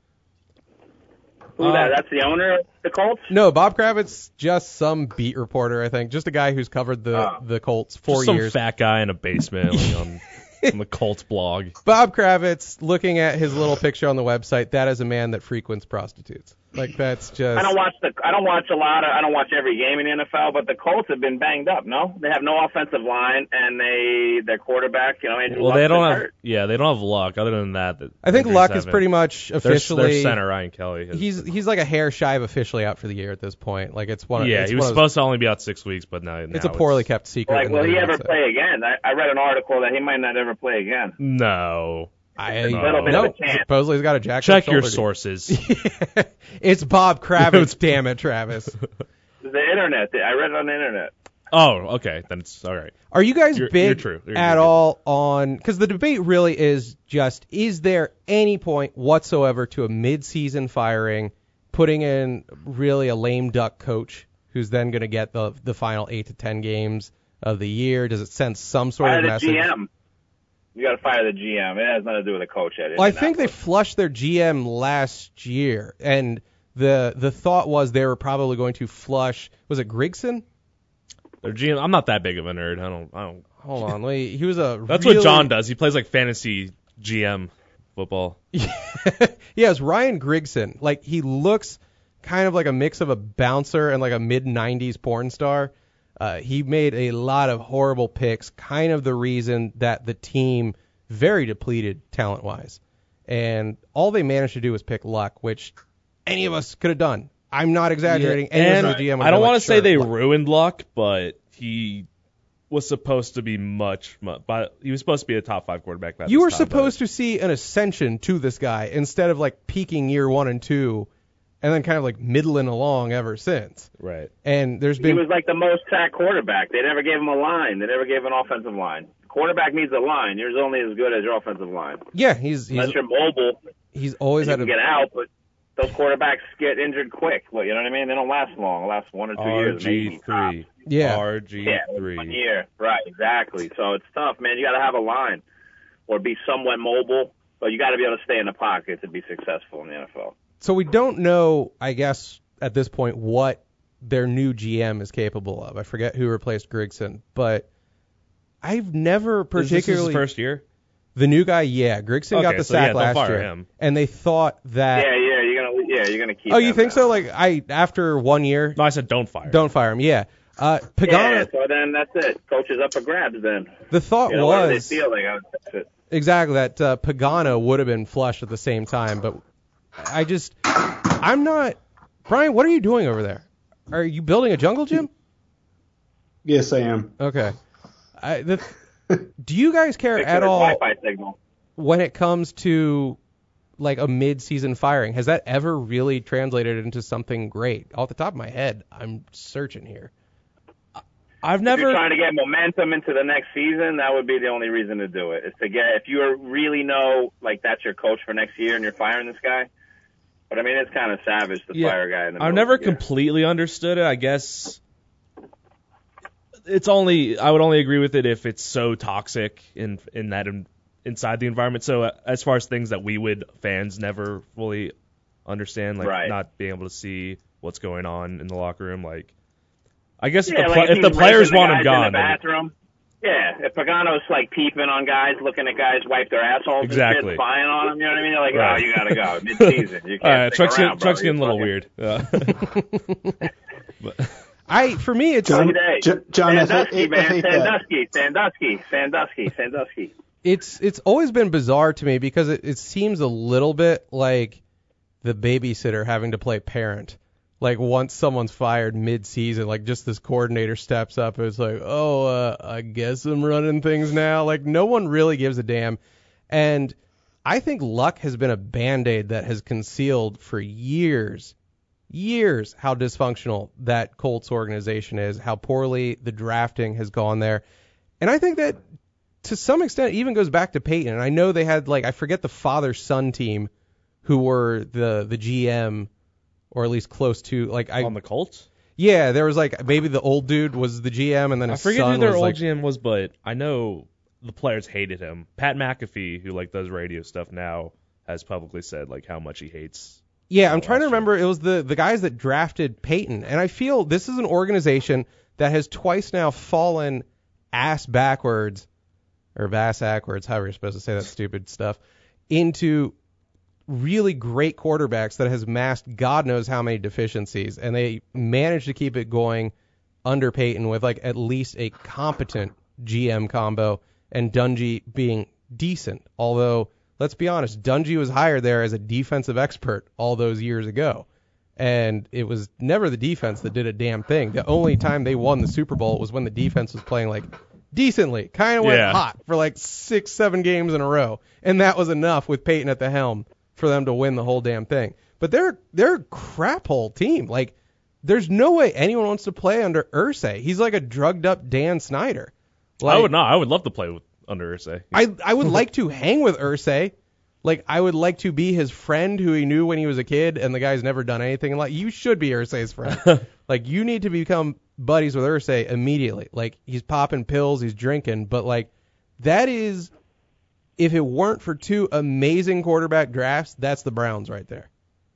Who that? That's the owner of the Colts? No, Bob Kravitz, just some beat reporter, I think. Just a guy who's covered the, Oh. the Colts for Just some years. fat guy in a basement like on, on the Colts blog. Bob Kravitz, looking at his little picture on the website, that is a man that frequents prostitutes. Like, that's just... I don't watch the. I don't watch a lot of. I don't watch every game in the N F L, but the Colts have been banged up. No, they have no offensive line, and they their quarterback. You know, Andrew Well, Luck's they don't been have. hurt. Yeah, they don't have luck. Other than that, that I think injuries Luck is haven't- pretty much Their, officially... their center Ryan Kelly. Has, He's he's like a hair shy of officially out for the year at this point. Like, it's one of... yeah, it's he was one of supposed to only be out six weeks, but now, now It's a poorly kept secret. Like, in the will he league, ever so. play again? I, I read an article that he might not ever play again. No. I, A little bit of no, a chance. supposedly he's got a jack. Check your sources. It's Bob Kravitz, damn it, Travis. The internet. I read it on the internet. Oh, okay. Then it's all right. Are you guys You're- big you're true. You're- at you're good. all on... Because the debate really is just, is there any point whatsoever to a mid-season firing, putting in really a lame duck coach who's then going to get the the final eight to ten games of the year? Does it send some sort Fire of the message? G M. You got to fire the G M. It has nothing to do with the coach yet. Well, I think they flushed their G M last year, and the the thought was they were probably going to flush... Was it Grigson? Their G M. I'm not that big of a nerd. I don't. I don't. Hold on, wait, he was a That's really... what John does. He plays like fantasy G M football. Yeah, it's Ryan Grigson. Like, he looks kind of like a mix of a bouncer and like a mid nineties porn star. Uh, he made a lot of horrible picks, kind of the reason that the team very depleted talent-wise. And all they managed to do was pick Luck, which any of us could have done. I'm not exaggerating. Any of us and as a G M would I don't be want like, to say sure, they Luck. ruined Luck, but he was supposed to be much, much. But he was supposed to be a top five quarterback. You were supposed to see an ascension to this guy instead of like peaking year one and two and then kind of like middling along ever since. Right. And there's He been was like the most sacked quarterback. They never gave him a line. They never gave an offensive line. Quarterback needs a line. Yours only as good as your offensive line. yeah, he's he's Unless you're mobile, he's always you had can a get out, but those quarterbacks get injured quick. Well, you know what I mean? They don't last long. They last one or two years. R G maybe. three. yeah. R G Yeah, one three. year. Right, exactly. So it's tough, man. You got to have a line or be somewhat mobile, but you got to be able to stay in the pocket to be successful in the N F L. So we don't know, I guess, at this point what their new G M is capable of. I forget who replaced Grigson, but I've never Is this particularly his first year? the new guy. Yeah, Grigson got Okay, the so yeah, sack don't last fire year, him. and they thought that Yeah, yeah, you're gonna, yeah, Yeah, you're gonna keep. Oh, you him think now. so? Like I after one year, No, I said don't fire. don't fire him. Yeah. Uh, Pagano. Yeah, so then that's it. Coach is up for grabs then. The thought You know, whatever they was feel like, I would fix it. exactly that uh, Pagano would have been flushed at the same time, but I just I'm not. Brian, what are you doing over there? Are you building a jungle gym? Yes, I am. Okay. I, the, do you guys care Fix at it, all Wi-Fi signal. when it comes to like a mid-season firing? Has that ever really translated into something great? Off the top of my head, I'm searching here. I've If you're never. trying to get momentum into the next season, that would be the only reason to do it. Is to get if you really know like that's your coach for next year and you're firing this guy. But I mean, it's kind of savage to Yeah, fire a guy in the middle I've never of the year. completely understood it. I guess it's only I would only agree with it if it's so toxic in in that in, inside the environment. So uh, as far as things that we would fans never fully understand, like Right. not being able to see what's going on in the locker room, like I guess Yeah, if, the, like pla- if the he's players raping want the him guys in gone, the then- bathroom. Yeah, if Pagano's like peeping on guys, looking at guys wipe their assholes Exactly. and shit, spying on them, you know what I mean? They're like, Right. oh, you gotta go. Mid-season. You can't all right, stick Chuck's, around, getting, Chuck's bro. getting a little You're weird. Uh, but, I for me it's John, Hey, J- John, I, Sandusky, hate, I man. hate that. Sandusky, Sandusky, Sandusky, Sandusky. it's it's always been bizarre to me because it, it seems a little bit like the babysitter having to play parent. Like once someone's fired mid-season, like just this coordinator steps up and it's like, oh, uh, I guess I'm running things now. Like no one really gives a damn. And I think luck has been a Band-Aid that has concealed for years, years how dysfunctional that Colts organization is, how poorly the drafting has gone there. And I think that to some extent it even goes back to Peyton. And I know they had like, I forget the father-son team who were the, the G M or at least close to like I on the Colts? yeah there was like maybe the old dude was the G M and then I his forget son who their was old like G M was, but I know the players hated him. Pat McAfee, who like does radio stuff now, has publicly said like how much he hates. yeah I'm trying to last year. remember it was the the guys that drafted Peyton, and I feel this is an organization that has twice now fallen ass backwards or ass backwards, however you're supposed to say that stupid stuff, into really great quarterbacks that has masked God knows how many deficiencies, and they managed to keep it going under Peyton with like at least a competent G M combo, and Dungy being decent. Although, let's be honest, Dungy was hired there as a defensive expert all those years ago, and it was never the defense that did a damn thing. The only time they won the Super Bowl was when the defense was playing like decently, kind of went Yeah. hot for like six, seven games in a row, and that was enough with Peyton at the helm for them to win the whole damn thing. But they're they're a crap hole team. Like, there's no way anyone wants to play under Irsay. He's like a drugged up Dan Snyder. Like, I would not. I would love to play with under Irsay. I I would like to hang with Irsay. Like, I would like to be his friend who he knew when he was a kid, and the guy's never done anything. Like, you should be Irsay's friend. Like, you need to become buddies with Irsay immediately. Like, he's popping pills, he's drinking, but like, that is, if it weren't for two amazing quarterback drafts, that's the Browns right there.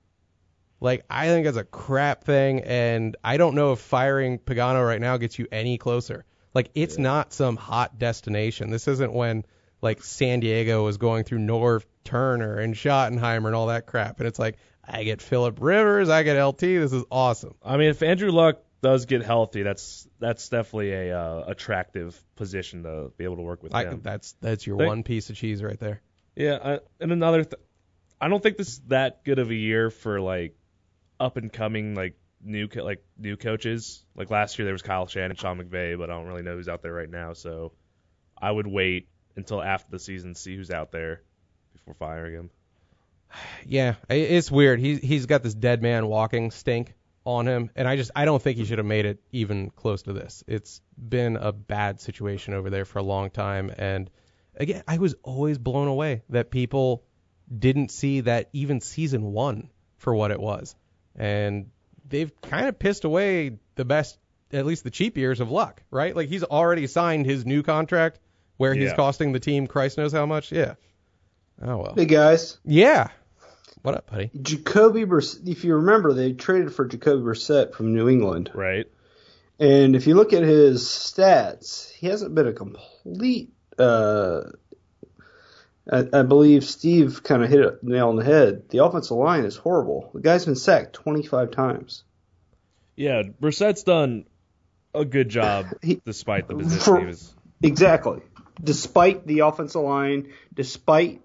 Like, I think that's a crap thing, and I don't know if firing Pagano right now gets you any closer. Like, it's not some hot destination. This isn't when, like, San Diego was going through Norv Turner and Schottenheimer and all that crap. And it's like, I get Phillip Rivers, I get L T, this is awesome. I mean, if Andrew Luck does get healthy, that's that's definitely a uh, attractive position to be able to work with I, him. that's that's your Think- one piece of cheese right there. Yeah, I, and another, th- I don't think this is that good of a year for like up and coming like new co- like new coaches. Like last year there was Kyle Shanahan, Sean McVay, but I don't really know who's out there right now. So I would wait until after the season, see who's out there before firing him. Yeah, i- it's weird. He's he's got this dead man walking stink on him, and I just I don't think he should have made it even close to this. It's been a bad situation over there for a long time, and again, I was always blown away that people didn't see that even season one for what it was, and they've kind of pissed away the best, at least the cheap years of Luck, right? Like, he's already signed his new contract where he's Yeah. costing the team Christ knows how much. Yeah. Oh well. Hey guys, Yeah. What up, buddy? Jacoby Brissett, if you remember, they traded for Jacoby Brissett from New England. Right. And if you look at his stats, he hasn't been a complete uh, I, I believe Steve kind of hit it nail on the head. The offensive line is horrible. The guy's been sacked twenty-five times. Yeah, Brissett's done a good job He- despite the position for- he was. Exactly. Despite the offensive line, despite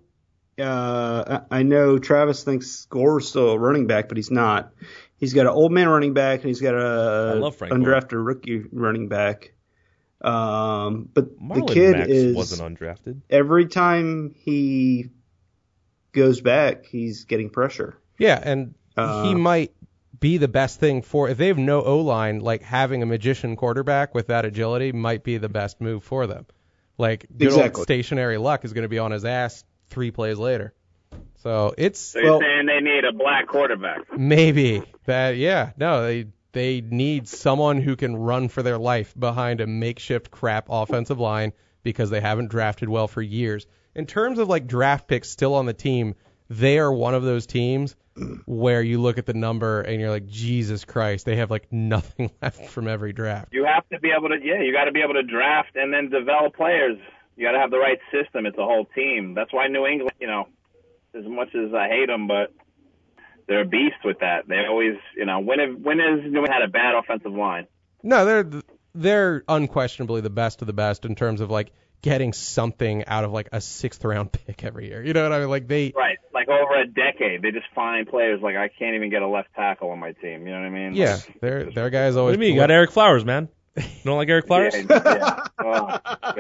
uh, I I know Travis thinks Gore's still a running back, but he's not. He's got an old man running back, and he's got I a love Frank Gore. undrafted rookie running back. Um, but Marlon the kid Max is wasn't undrafted. every time he goes back, he's getting pressure. Yeah, and Uh, he might be the best thing for if they have no O-line, like having a magician quarterback with that agility might be the best move for them. Like good Exactly. old stationary Luck is going to be on his ass three plays later. So it's So you're Well- saying they need a black quarterback? maybe that yeah, no, they they need someone who can run for their life behind a makeshift crap offensive line because they haven't drafted well for years. In terms of like draft picks still on the team, they are one of those teams where you look at the number and you're like, Jesus Christ, they have like nothing left from every draft. You have to be able to, yeah, you got to be able to draft and then develop players. You got to have the right system. It's a whole team. That's why New England, you know, as much as I hate them, but they're a beast with that. They always, you know, when have, when has New England had a bad offensive line? No, they're they're unquestionably the best of the best in terms of like getting something out of like a sixth round pick every year. You know what I mean? Like they Right. Like over a decade, they just find players like I can't even get a left tackle on my team. You know what I mean? yeah, Like, their their guys What always do you mean? You got Eric Flowers, man. You don't like Eric Flowers? yeah, yeah. Oh,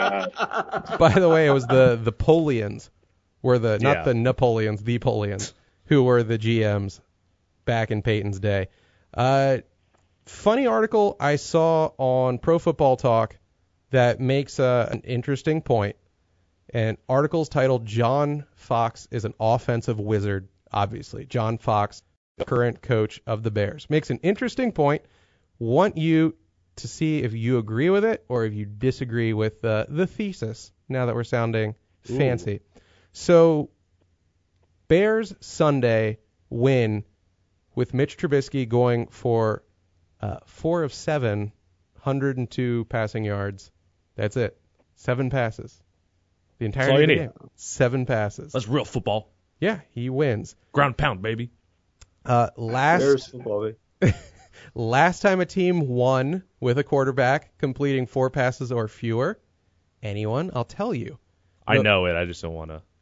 God. By the way, it was the the Polians were the not Yeah. the Napoleons, the Polians who were the G Ms back in Peyton's day. Uh, funny article I saw on Pro Football Talk that makes uh, an interesting point. And article's titled "John Fox is an offensive wizard." Obviously, John Fox, current coach of the Bears, makes an interesting point. Want you to see if you agree with it or if you disagree with uh, the thesis. Now that we're sounding fancy, so Bears Sunday win with Mitch Trubisky going for uh, four of seven, one hundred two passing yards. That's it. Seven passes. The That's entire all you game. need. Seven passes. That's real football. Yeah, he wins. Ground pound, baby. Uh, last Bears football, baby. last time a team won with a quarterback completing four passes or fewer, anyone? I'll tell you. I No- know it. I just don't want to.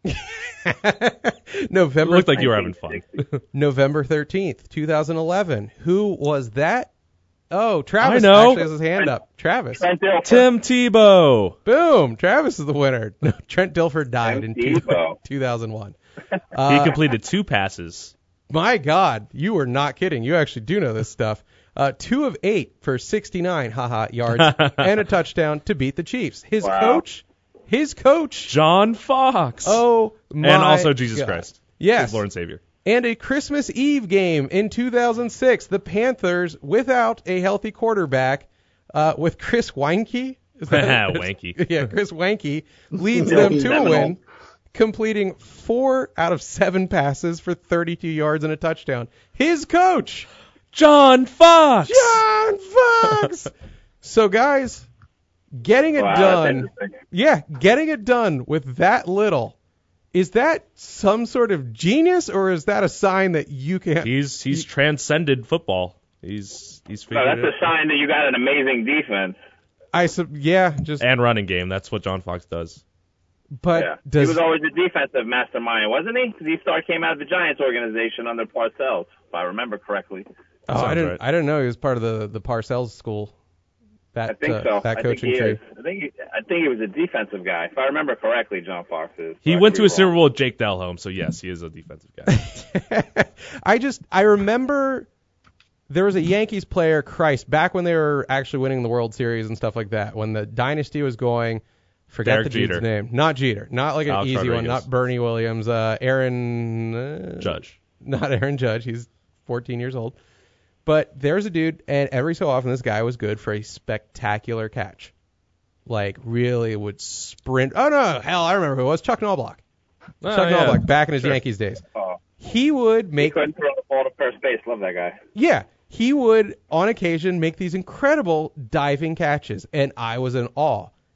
It November looked like you were having fun. November thirteenth, twenty eleven. Who was that? Oh, Travis I know. actually has his hand up. Travis. Trent Dilfer. Tim Tebow. Boom. Travis is the winner. No, Trent Dilfer died Tim in two, Tebow. two thousand one. He Uh, completed two passes. My God, you were not kidding. You actually do know this stuff. Uh, two of eight for sixty-nine haha yards and a touchdown to beat the Chiefs. His Wow. coach, his coach. John Fox. Oh my and also Jesus God. Christ. Yes. His Lord and Savior. And a Christmas Eve game in two thousand six. The Panthers without a healthy quarterback, uh, with Chris Weinke. Is that- Wanky. Yeah, Chris Weinke leads Yeah, them he's to a Seminole. win, completing four out of seven passes for thirty-two yards and a touchdown. His coach, John Fox. John Fox. So, guys, getting it Wow, that's done. interesting. Yeah, getting it done with that little. Is that some sort of genius, or is that a sign that you can't? He's he's transcended football. He's he's No, figured that's it. a sign that you got an amazing defense. I sub- yeah, just And running game. That's what John Fox does. but Yeah. does He was always a defensive mastermind, wasn't he? 'Cause he started came out of the Giants organization under Parcells, if I remember correctly. oh, I sounds didn't right. I didn't know he was part of the the Parcells school. That I think uh, so. that I coaching think he tree. is. I think he, I think he was a defensive guy, if I remember correctly. John Fox is. He So I went could to be a Super wrong. Bowl with Jake Delhomme, so yes, he is a defensive guy. I just I remember there was a Yankees player, Christ, back when they were actually winning the World Series and stuff like that, when the dynasty was going. Forget Derek the dude's Jeter. name. Not Jeter. Not like an Alex easy one. Rodriguez. Not Bernie Williams. Uh, Aaron uh, Judge. Not Aaron Judge. He's fourteen years old. But there's a dude, and every so often this guy was good for a spectacular catch. Like, really would sprint. Oh, no. Hell, I remember who it was. Chuck Knobloch. Oh, Chuck yeah. Knobloch, back in his Sure. Yankees days. Oh, He would he make, couldn't throw the ball to first base. Love that guy. yeah, he would on occasion make these incredible diving catches, and I was in awe.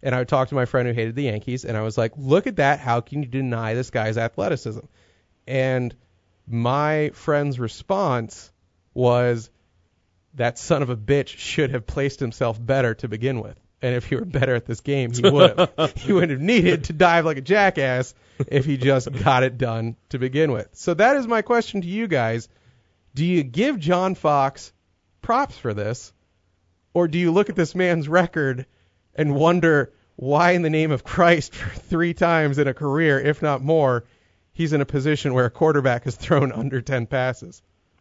and I would talk to my friend who hated the Yankees, and I was like, look at that. How can you deny this guy's athleticism? And my friend's response was, that son of a bitch should have placed himself better to begin with. And if he were better at this game, he would have. He wouldn't have needed to dive like a jackass if he just got it done to begin with. So that is my question to you guys. Do you give John Fox props for this, or do you look at this man's record and wonder why in the name of Christ for three times in a career, if not more, he's in a position where a quarterback has thrown under ten passes?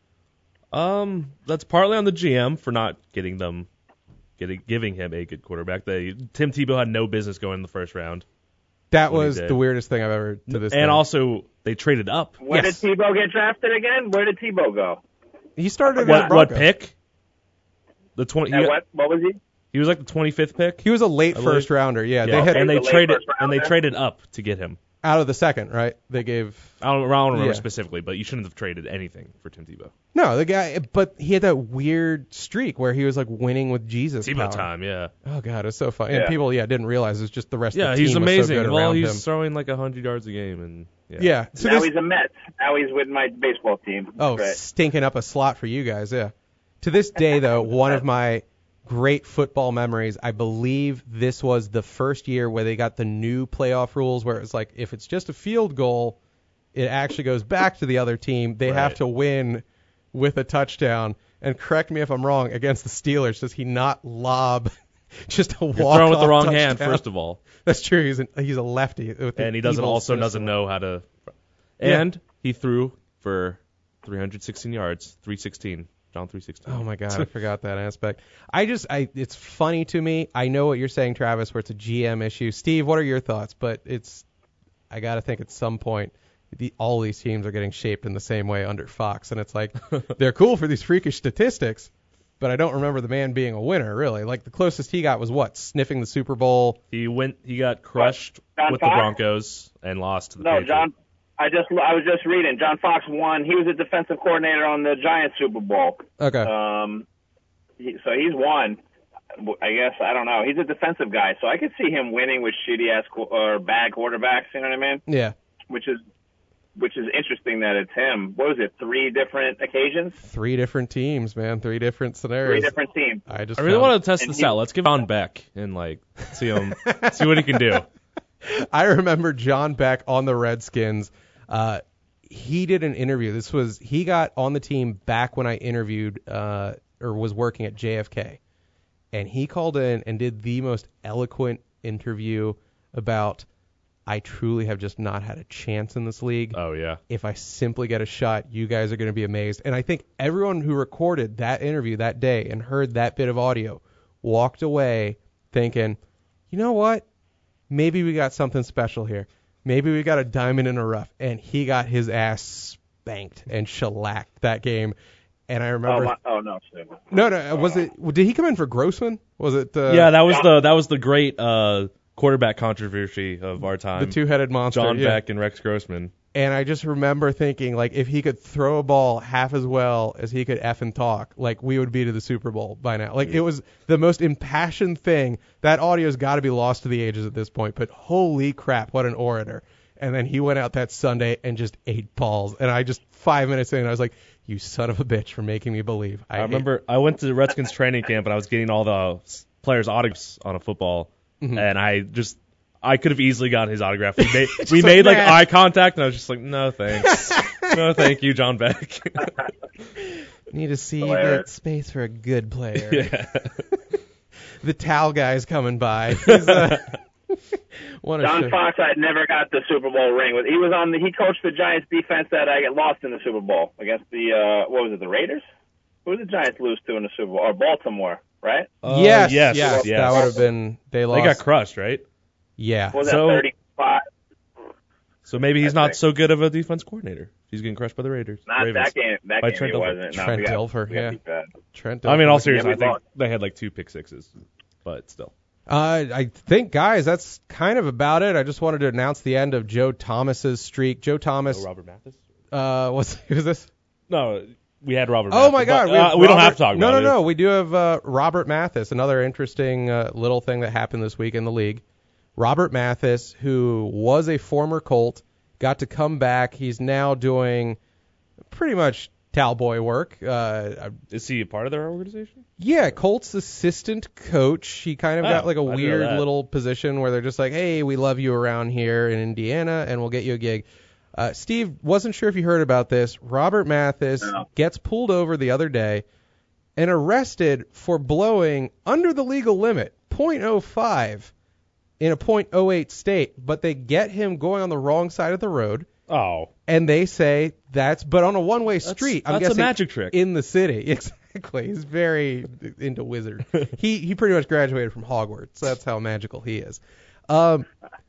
Um, that's partly on the G M for not getting them, getting giving him a good quarterback. They, Tim Tebow had no business going in the first round. That was the weirdest thing I've ever to this. And day. also, they traded up. Where Yes. did Tebow get drafted again? Where did Tebow go? He started in What, the what Broncos. pick? The twenty. And He, what? What was he? he was like the twenty-fifth pick. He was a late I believe. first rounder. Yeah, Yeah, they had and they the late traded first and they rounder. traded up to get him. out of the second, right? They gave I don't, I don't remember Yeah. specifically, but you shouldn't have traded anything for Tim Tebow. no the guy, but he had that weird streak where he was like winning with Jesus Tebow power. time, yeah. Oh god, it's so funny. And Yeah. people, yeah, didn't realize it was just the rest Yeah, of the team he's was so amazing. good well, around he's him. throwing like one hundred yards a game. and Yeah. Yeah. So now this, he's a Met. Now he's with my baseball team. oh, Right. stinking up a slot for you guys, yeah. To this day, though, one of my great football memories, I believe this was the first year where they got the new playoff rules where it was like, if it's just a field goal, it actually goes back to the other team. They have Right. to win with a touchdown. And correct me if I'm wrong, against the Steelers, does he not lob just a walk You're throwing with the wrong hand, first of all. That's true. He's, an, he's a lefty. With And an he doesn't evil also system. doesn't know how to. Yeah. And he threw for three hundred sixteen yards, three sixteen. John three sixteen. Oh my god, I forgot that aspect. I just, I, it's funny to me. I know what you're saying, Travis, where it's a G M issue. Steve, what are your thoughts? But it's, I gotta think at some point, the, all these teams are getting shaped in the same way under Fox, and it's like they're cool for these freakish statistics, but I don't remember the man being a winner really. Like the closest he got was what, sniffing the Super Bowl. He went. He got crushed John with Fox? the Broncos and lost to the No, Patriots. John. I just I was just reading. John Fox won. He was a defensive coordinator on the Giants Super Bowl. Okay. Um, he, so he's won. I guess I don't know. He's a defensive guy, so I could see him winning with shitty ass qu- or bad quarterbacks. You know what I mean? Yeah. Which is which is interesting that it's him. What was it? Three different occasions, Three different teams, man. Three different three scenarios. different teams. I just I really found- want to test And this he- out. Let's give John Beck and like see him, see what he can do. I remember John Beck on the Redskins. Uh, he did an interview. This was he got on the team back when I interviewed uh, or was working at J F K, and he called in and did the most eloquent interview about I truly have just not had a chance in this league. Oh yeah. If I simply get a shot, you guys are going to be amazed. And I think everyone who recorded that interview that day and heard that bit of audio walked away thinking, you know what? Maybe we got something special here. Maybe we got a diamond in the rough. And he got his ass spanked and shellacked that game. And I Oh, remember, my, oh no, shit. no, no, was it? Did he come in for Grossman? Was it uh, yeah, that was the that was the great uh, quarterback controversy of our time. the two-headed monster? John yeah. Beck and Rex Grossman. And I just remember thinking, like, if he could throw a ball half as well as he could effing talk, like, we would be to the Super Bowl by now. Like, it was the most impassioned thing. That audio's got to be lost to the ages at this point, but holy crap, what an orator. And then he went out that Sunday and just ate balls. And I just, five minutes in, I was like, you son of a bitch for making me believe. I, I hate- remember I went to the Redskins training camp and I was getting all the players' autographs on a football, Mhm. and I just I could have easily gotten his autograph. We made, we so made like mad. eye contact, and I was just like, no thanks, no thank you, John Beck. need to see Hilarious. that space for a good player. yeah. The towel guy's coming by. He's, uh, what a John show. Fox, I never got the Super Bowl ring. With he was on the he coached the Giants defense that I got lost in the Super Bowl against the uh what was it the Raiders? Who did the Giants lose to in the Super Bowl? Or Baltimore, right? Uh, yes, yes, yes, yes. that would have been. They They lost. got crushed, right? yeah. What was So- that thirty-five? So maybe he's I not think. so good of a defense coordinator. He's getting crushed by the Raiders. Not Ravens. that game. That By game Trent he Dilfer. wasn't. No, Trent we got- Dilfer, we got yeah. beat bad. Trent. I mean, all Dilfer. seriousness, Yeah, we I think lost. they had like two pick sixes, but still. Uh, I think, guys, that's kind of about it. I just wanted to announce the end of Joe Thomas's streak. Joe Thomas, No Robert Mathis? uh, what's who's this? No, we had Robert. Oh Mathis, my God, but, we, uh, have we don't Robert- have to talk no, about no, it. no. We do have uh, Robert Mathis, another interesting uh, little thing that happened this week in the league. Robert Mathis, who was a former Colt, got to come back. He's now doing pretty much cowboy work. Uh, Is he a part of their organization? yeah, Colt's assistant coach. He kind of Oh, got like a I didn't know weird that. little position where they're just like, hey, we love you around here in Indiana, and we'll get you a gig. Uh, Steve, wasn't sure if you heard about this. Robert Mathis No. gets pulled over the other day and arrested for blowing under the legal limit, point oh five, in a point oh eight state, but they get him going on the wrong side of the road, Oh, and they say that's, but on a one-way street, I'm that's a guessing magic trick. in the city. Exactly. He's very into wizard. he he pretty much graduated from Hogwarts. That's how magical he is. Um,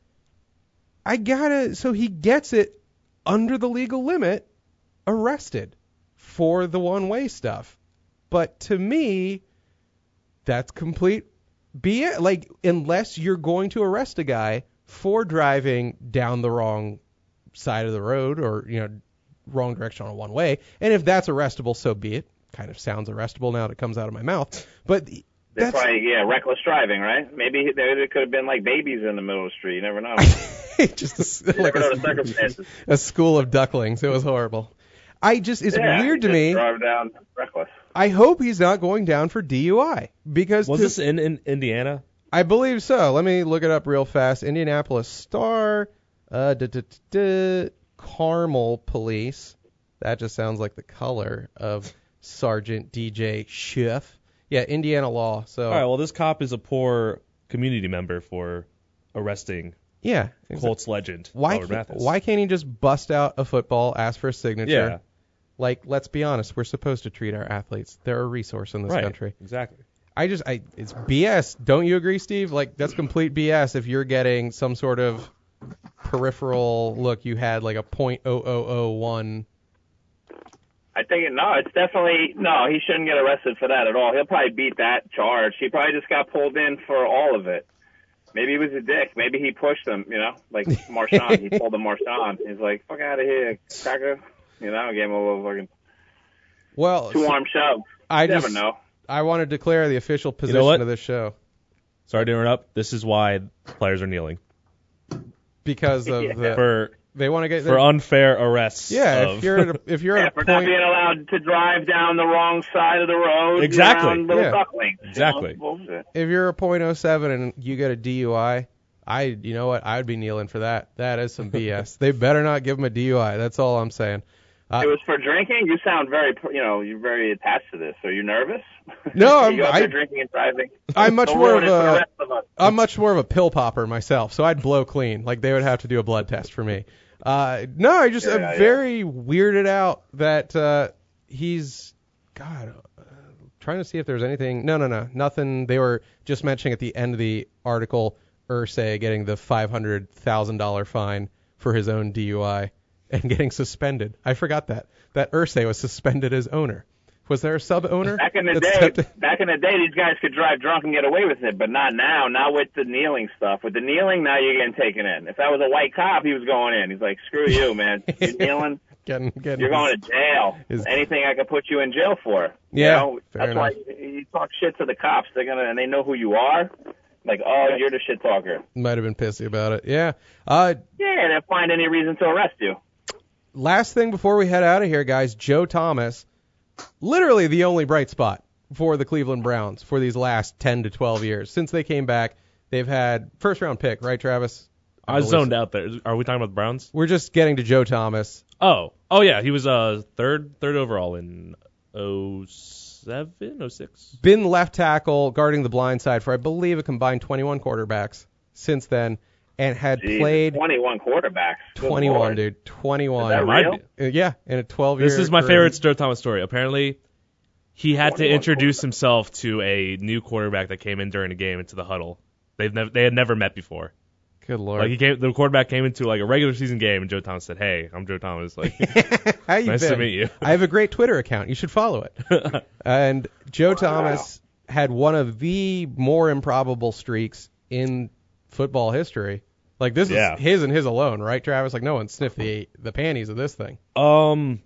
I gotta, so he gets it under the legal limit, arrested for the one-way stuff. But to me, that's complete B S. Like, unless you're going to arrest a guy for driving down the wrong side of the road or, you know, wrong direction on a one-way, and if that's arrestable, so be it. Kind of sounds arrestable now that it comes out of my mouth. But That's that's probably, yeah, reckless driving, right? Maybe there, there could have been like babies in the middle of the street. You never know. just a, You like never know a, the circumstances. a school of ducklings. It was horrible. I just, it's Yeah, weird to just me. Drive down reckless. I hope he's not going down for D U I because was to- this in, in Indiana? I believe so. Let me look it up real fast. Indianapolis Star, uh, da, da, da, da, Carmel Police. That just sounds like the color of Sergeant D J Schiff. Yeah, Indiana law. So All right. Well, this cop is a poor community member for arresting yeah, exactly. Colts legend Why Robert can't, Mathis. why can't he just bust out a football, ask for a signature? Yeah. Like, let's be honest, we're supposed to treat our athletes. They're a resource in this right. country. Exactly. I just, I, it's B S. Don't you agree, Steve? Like, that's complete B S if you're getting some sort of peripheral look. You had like a point oh oh oh one. I think, no, it's definitely, no, he shouldn't get arrested for that at all. He'll probably beat that charge. He probably just got pulled in for all of it. Maybe he was a dick. Maybe he pushed him, you know, like Marshawn. He pulled a Marshawn. He's like, fuck out of here, cracker. You know, gave him a little fucking Well, so two-arm shove. I You just, never know. I want to declare the official position what? of this show Sorry to interrupt. This is why players are kneeling because of Yeah. the, for they want to get for their, unfair arrests. yeah. of- If you're at a, if you're Yeah, at a for not point, being allowed to drive down the wrong side of the road. Exactly. Around little Yeah. ducklings. you know, Exactly. it's bullshit. if you're a point oh seven and you get a D U I, I, you know what, I would be kneeling for that. That is some B S. They better not give him a D U I. That's all I'm saying. Uh, It was for drinking. You sound very, you know, you're very attached to this. Are you nervous? No, I'm- you out I- there drinking and driving. I'm much Don't more ruin of it for the a, rest of us. I'm much more of a pill popper myself, so I'd blow clean. Like they would have to do a blood test for me. Uh, no, I just Yeah, I'm yeah. very weirded out that uh, he's God. Uh, trying to see if there's anything. No, no, no, nothing. They were just mentioning at the end of the article, Irsay getting the five hundred thousand dollar fine for his own D U I and getting suspended. I forgot that that Irsay was suspended as owner. Was there a sub owner? Back in the that day, stepped- back in the day, these guys could drive drunk and get away with it, but not now. Not with the kneeling stuff. With the kneeling, now you're getting taken in. If that was a white cop, he was going in. He's like, "Screw you, man. You're kneeling. getting, getting You're going to jail. Is- Anything I could put you in jail for." Yeah, You know? fair That's why you, you talk shit to the cops. They're gonna, and they know who you are. Like, oh, you're the shit talker. Might have been pissy about it. Yeah. Uh, Yeah, they'll find any reason to arrest you. last thing before we head out of here, guys. Joe Thomas, literally the only bright spot for the Cleveland Browns for these last ten to twelve years. Since they came back, they've had first round pick, right, Travis? I was zoned out there. Are we talking about the Browns? We're just getting to Joe Thomas. Oh, oh yeah, he was uh third third overall in oh seven, oh six. Been left tackle, guarding the blind side for, I believe, a combined twenty-one quarterbacks since then, and had Jeez, played twenty-one quarterbacks. Good twenty-one, Lord. dude. twenty-one. Is that Might real? be. Uh, yeah, in a twelve-year This is my career. favorite Joe Thomas story. Apparently, he had to twenty-one introduce quarterbacks. himself to a new quarterback that came in during the game into the huddle. They've never they had never met before. Good Lord. Like he came, the quarterback came into like a regular season game, and Joe Thomas said, "Hey, I'm Joe Thomas. Like, How you nice been? to meet you." I have a great Twitter account. You should follow it. And Joe Thomas had one of the more improbable streaks in football history. Like this Yeah. is his and his alone, right, Travis? Like no one sniffed the the panties of this thing. Um,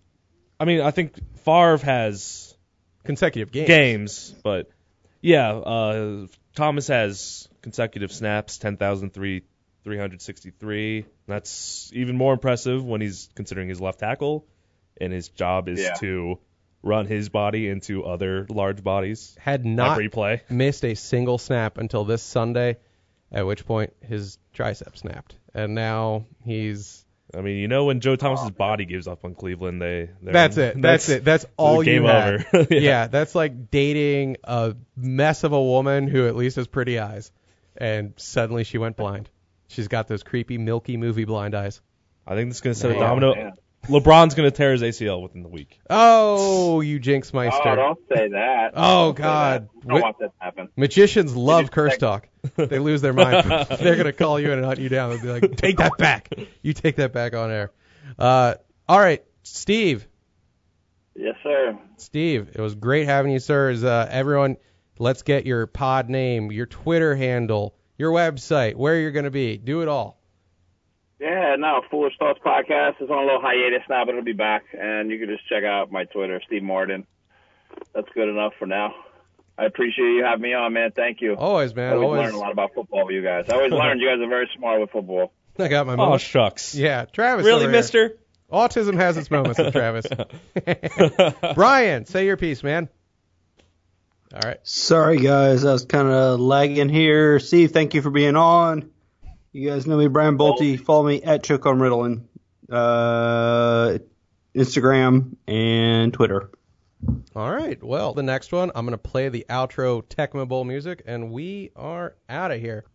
I mean, I think Favre has Consecutive games. games, but yeah, uh, Thomas has consecutive snaps, ten thousand three hundred sixty-three. That's even more impressive when he's considering his left tackle, and his job is Yeah. to run his body into other large bodies. Had not every play. missed a single snap until this Sunday, at which point his tricep snapped. And now he's... I mean, you know when Joe Thomas's body gives up on Cleveland, they they're- That's it. That's, it. That's all you game had. over. yeah. Yeah. that's like dating a mess of a woman who at least has pretty eyes. And suddenly she went blind. She's got those creepy, milky movie blind eyes. I think this is going to set a Man. domino. Man. LeBron's going to tear his A C L within the week. Oh, you jinx meister. Oh, don't say that. Oh, Don't say God. that. I don't Wh- want that to happen. Magicians love just curse like- talk. They lose their mind. They're going to call you in and hunt you down. They'll be like, take that back. You take that back on air. Uh, all right, Steve. Yes, sir. Steve, it was great having you, sir. Is, uh, everyone, let's get your pod name, your Twitter handle, your website, where you're going to be. Do it all. Yeah, no, Foolish Thoughts Podcast is on a little hiatus now, but it'll be back. And you can just check out my Twitter, Steve Martin. That's good enough for now. I appreciate you having me on, man. Thank you. Always, I man. always, Always. learn a lot about football with you guys. I always learn you guys are very smart with football. I got my Oh, moments. shucks. Yeah, Travis. Really, over here. mister? Autism has its moments with Travis. Brian, say your piece, man. All right. Sorry, guys. I was kind of lagging here. Steve, thank you for being on. You guys know me, Brian Bolte. Follow me at Chuck on Ritalin, uh, Instagram, and Twitter. All right. Well, the next one, I'm going to play the outro Tecmo Bowl music, and we are out of here.